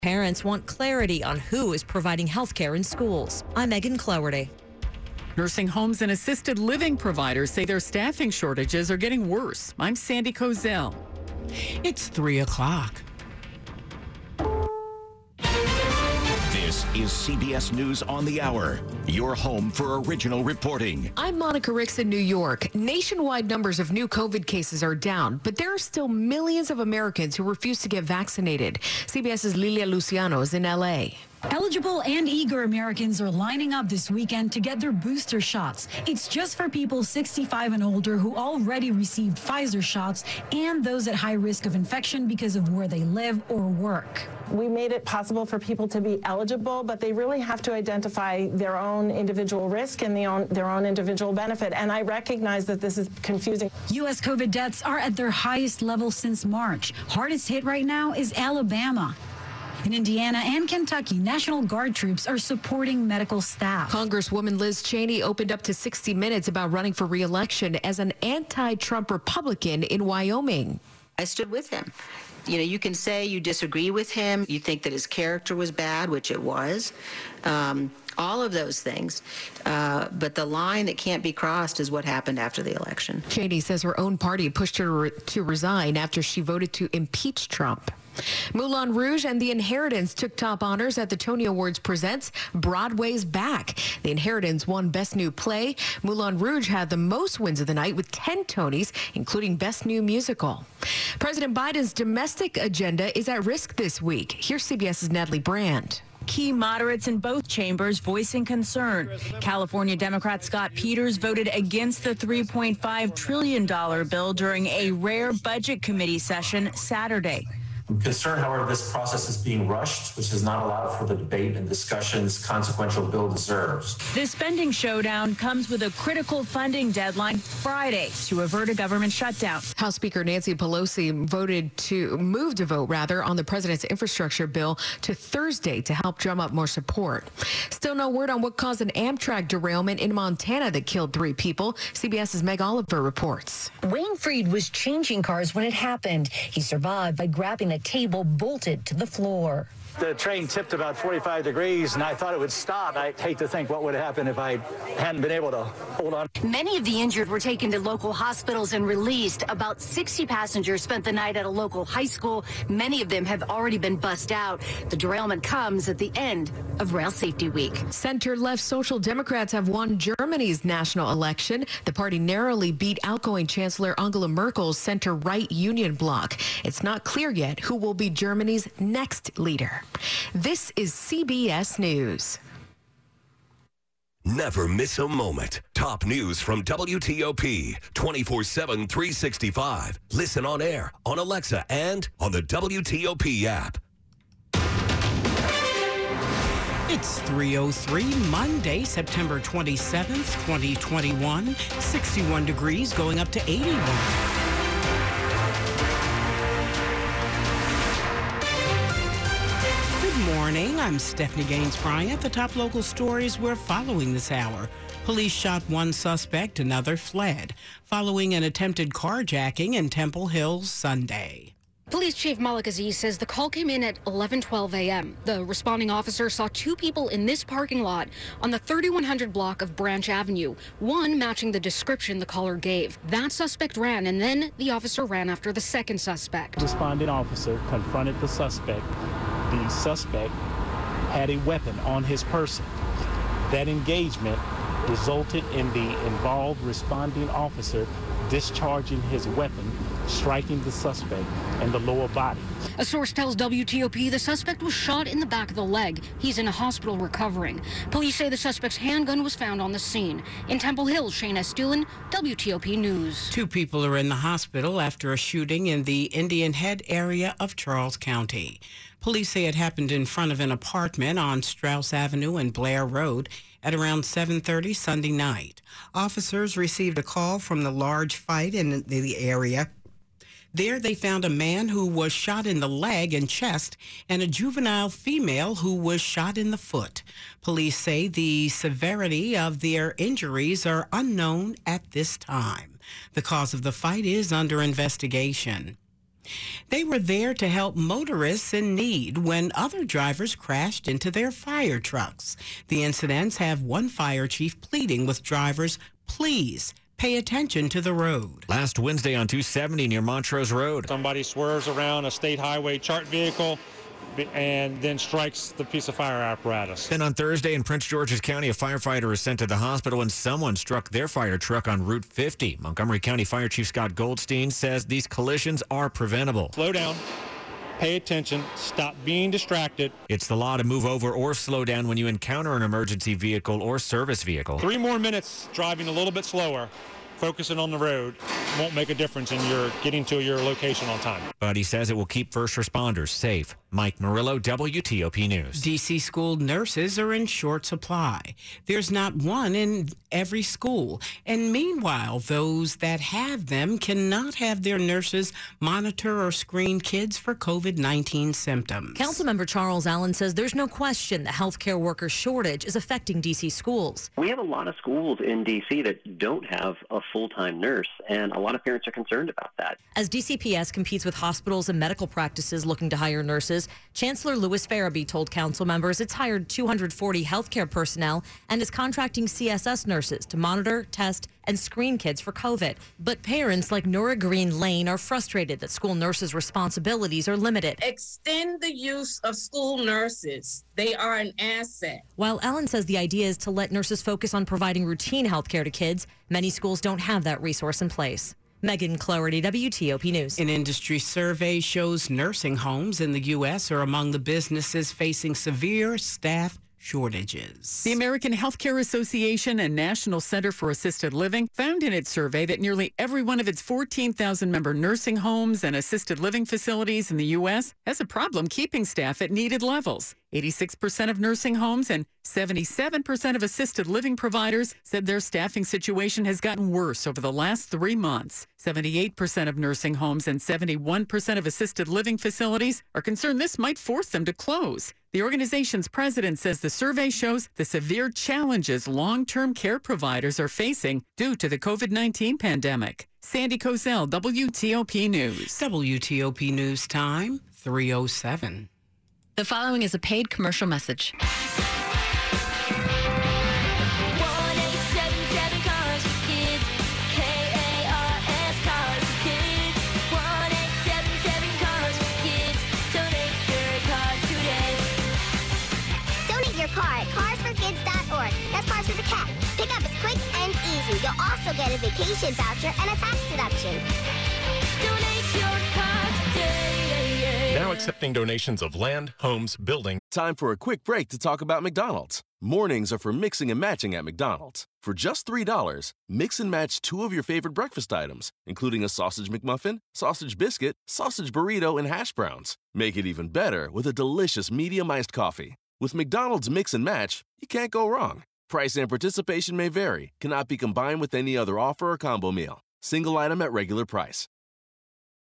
Parents want clarity on who is providing health care in schools. I'm Megan Cloherty. Nursing homes and assisted living providers say their staffing shortages are getting worse. I'm Sandy Kozel. It's 3 o'clock. This is CBS News on the Hour, your home for original reporting. I'm Monica Ricks in New York. Nationwide numbers of new COVID cases are down, but there are still millions of Americans who refuse to get vaccinated. CBS's Lilia Luciano is in L.A. Eligible and eager Americans are lining up this weekend to get their booster shots. It's just for people 65 and older who already received Pfizer shots and those at high risk of infection because of where they live or work. We made it possible for people to be eligible, but they really have to identify their own individual risk and their own individual benefit. And I recognize that this is confusing. U.S. COVID deaths are at their highest level since March. Hardest hit right now is Alabama. In Indiana and Kentucky, National Guard troops are supporting medical staff. Congresswoman Liz Cheney opened up to 60 Minutes about running for re-election as an anti-Trump Republican in Wyoming. I stood with him. You know, you can say you disagree with him, you think that his character was bad, which it was, all of those things. But the line that can't be crossed is what happened after the election. Cheney says her own party pushed her to resign after she voted to impeach Trump. Moulin Rouge and The Inheritance took top honors at the Tony Awards presents Broadway's Back. The Inheritance won Best New Play. Moulin Rouge had the most wins of the night with 10 Tonys, including Best New Musical. President Biden's domestic agenda is at risk this week. Here's CBS's Natalie Brand. Key moderates in both chambers voicing concern. California Democrat Scott Peters voted against the $3.5 trillion bill during a rare budget committee session Saturday. I'm concerned, however, this process is being rushed, which does not allow for the debate and discussion this consequential bill deserves. This spending showdown comes with a critical funding deadline Friday to avert a government shutdown. House Speaker Nancy Pelosi moved to vote on the president's infrastructure bill to Thursday to help drum up more support. Still no word on what caused an Amtrak derailment in Montana that killed 3 people. CBS's Meg Oliver reports. Wayne Freed was changing cars when it happened. He survived by grabbing a table bolted to the floor. The train tipped about 45 degrees, and I thought it would stop. I hate to think what would happen if I hadn't been able to hold on. Many of the injured were taken to local hospitals and released. About 60 passengers spent the night at a local high school. Many of them have already been bussed out. The derailment comes at the end of Rail Safety Week. Center-left Social Democrats have won Germany's national election. The party narrowly beat outgoing Chancellor Angela Merkel's center-right union bloc. It's not clear yet who will be Germany's next leader. This is CBS News. Never miss a moment. Top news from WTOP 24/7, 365. Listen on air, on Alexa, and on the WTOP app. It's 3:03, Monday, September 27th, 2021. 61 degrees going up to 81. Good morning. I'm Stephanie Gaines-Bryant. The top local stories we're following this hour. Police shot one suspect, another fled, following an attempted carjacking in Temple Hills Sunday. Police Chief Malik Aziz says the call came in at 11:12 a.m. The responding officer saw 2 people in this parking lot on the 3100 block of Branch Avenue, one matching the description the caller gave. That suspect ran, and then the officer ran after the second suspect. Responding officer confronted the suspect. The suspect had a weapon on his person. That engagement resulted in the involved responding officer discharging his weapon, striking the suspect in the lower body. A source tells WTOP the suspect was shot in the back of the leg. He's in a hospital recovering. Police say the suspect's handgun was found on the scene. In Temple Hills, Shane S. Doolin, WTOP News. 2 people are in the hospital after a shooting in the Indian Head area of Charles County. Police say it happened in front of an apartment on Strauss Avenue and Blair Road at around 7:30 Sunday night. Officers received a call from the large fight in the area. There they found a man who was shot in the leg and chest and a juvenile female who was shot in the foot. Police say the severity of their injuries are unknown at this time. The cause of the fight is under investigation. They were there to help motorists in need when other drivers crashed into their fire trucks. The incidents have one fire chief pleading with drivers, please pay attention to the road. Last Wednesday on 270 near Montrose Road. Somebody swerves around a state highway chart vehicle and then strikes the piece of fire apparatus. Then on Thursday in Prince George's County, a firefighter was sent to the hospital when someone struck their fire truck on Route 50. Montgomery County Fire Chief Scott Goldstein says these collisions are preventable. Slow down, pay attention, stop being distracted. It's the law to move over or slow down when you encounter an emergency vehicle or service vehicle. 3 more minutes driving a little bit slower, focusing on the road, won't make a difference in your getting to your location on time. But he says it will keep first responders safe. Mike Murillo, WTOP News. D.C. school nurses are in short supply. There's not one in every school. And meanwhile, those that have them cannot have their nurses monitor or screen kids for COVID-19 symptoms. Councilmember Charles Allen says there's no question the healthcare worker shortage is affecting D.C. schools. We have a lot of schools in D.C. that don't have a full-time nurse, and a lot of parents are concerned about that. As DCPS competes with hospitals and medical practices looking to hire nurses, Chancellor Louis Farabee told council members it's hired 240 healthcare personnel and is contracting CSS nurses to monitor, test, and screen kids for COVID. But parents like Nora Green Lane are frustrated that school nurses' responsibilities are limited. Extend the use of school nurses. They are an asset. While Ellen says the idea is to let nurses focus on providing routine health care to kids, many schools don't have that resource in place. Megan Cloherty, WTOP News. An industry survey shows nursing homes in the U.S. are among the businesses facing severe staff shortages. The American Healthcare Association and National Center for Assisted Living found in its survey that nearly every one of its 14,000 member nursing homes and assisted living facilities in the U.S. has a problem keeping staff at needed levels. 86% of nursing homes and 77% of assisted living providers said their staffing situation has gotten worse over the last 3 months. 78% of nursing homes and 71% of assisted living facilities are concerned this might force them to close. The organization's president says the survey shows the severe challenges long-term care providers are facing due to the COVID-19 pandemic. Sandy Kozel, WTOP News. WTOP News time, 3:07. The following is a paid commercial message. Cars4Kids.org. That's cars with a cat. Pickup is quick and easy. You'll also get a vacation voucher and a tax deduction. Donate your car today. Now accepting donations of land, homes, building. Time for a quick break to talk about McDonald's. Mornings are for mixing and matching at McDonald's. For just $3, mix and match 2 of your favorite breakfast items, including a sausage McMuffin, sausage biscuit, sausage burrito, and hash browns. Make it even better with a delicious medium iced coffee. With McDonald's Mix and Match, you can't go wrong. Price and participation may vary, cannot be combined with any other offer or combo meal. Single item at regular price.